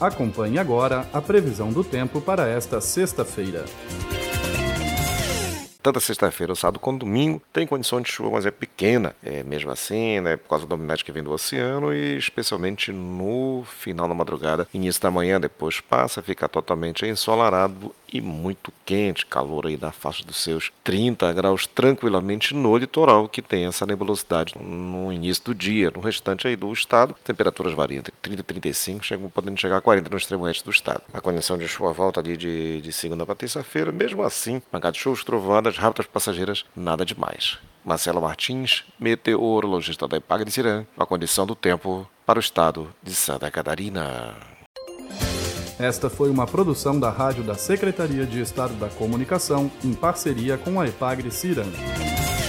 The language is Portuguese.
Acompanhe agora a previsão do tempo para esta sexta-feira. Tanto a sexta-feira, o sábado quanto domingo tem condição de chuva, mas é pequena. Mesmo assim, né, por causa da umidade que vem do oceano e especialmente no final da madrugada, início da manhã, depois passa a ficar totalmente ensolarado e muito quente, calor aí na faixa dos seus 30 graus tranquilamente no litoral, que tem essa nebulosidade no início do dia. No restante aí do estado, temperaturas variam entre 30 e 35, podendo chegar a 40 no extremo oeste do estado. A condição de chuva volta ali de segunda para terça-feira, mesmo assim, pancada de chuvas, trovoadas, rápidas passageiras, nada demais. Marcelo Martins, meteorologista da Epagre de Cirã, a condição do tempo para o estado de Santa Catarina. Esta foi uma produção da Rádio da Secretaria de Estado da Comunicação, em parceria com a Epagre Cirã.